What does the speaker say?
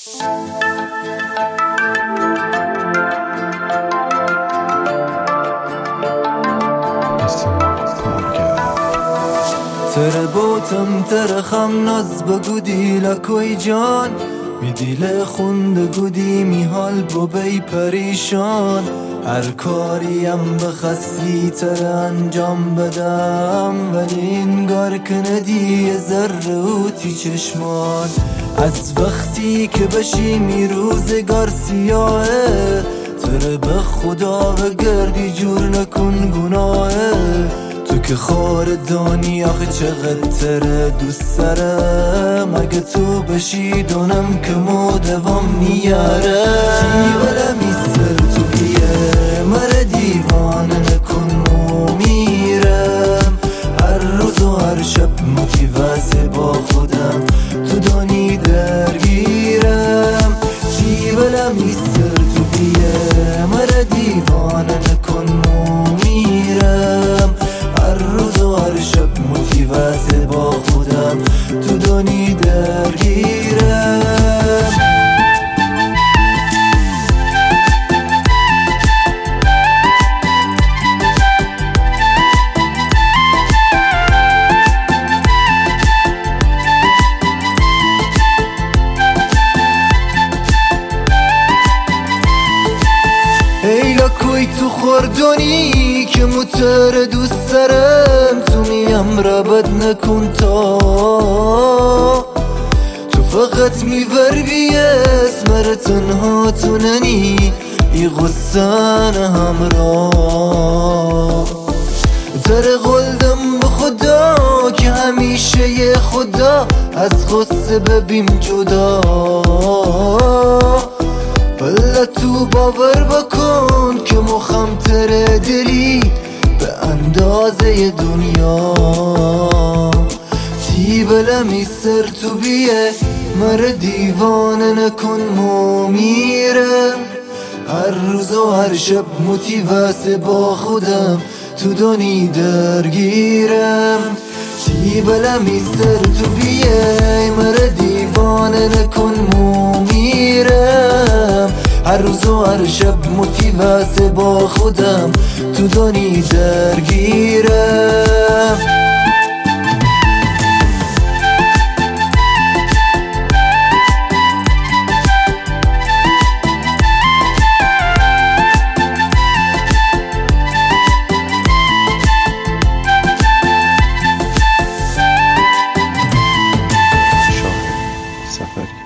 تره بوتم تره خم ناز بگو دیل کوی جان می دیل خونده گودی می حال بو بی پریشان هر کاریم بخستی تره انجام بدم ولی انگار کندی ذره اوتی چشمان از وقتی که بشی می روزگار سیاهه تره به خدا و گردی جور نکن گناهه تو که خاردانی آخه چقدر تره دوست دارم اگه تو بشی دونم که ما دوام نیاره ولی میسر تو بیه مره دیوانه نکن مو میرم هر روز و هر شب موتیواسه با خودم تو دانی درگیرم ولی میسر تو بیه مره دیوانه نکن مو میرم هر روز و هر شب موتیواسه با خودم تو دانی درگیرم ایلا کوی تو خوردونی که متر دوست دارم تو میم ربط نکن تا تو فقط میور بیس مره تنها تو ننی ای غصان همراه تر قلدم به خدا که همیشه یه خدا از غصه ببیم جدا بله تو باور بکن که مخم تره دلی به اندازه دنیا تی بله میسر تو بیه مره دیوانه نکن مو میرم هر روز و هر شب موتیواسه با خودم تو دانی درگیرم تی بله میسر تو بیه مره دیوانه نکن مو میرم هر روز و هر شب موتیواسه با خودم تو دانی درگیرم سفری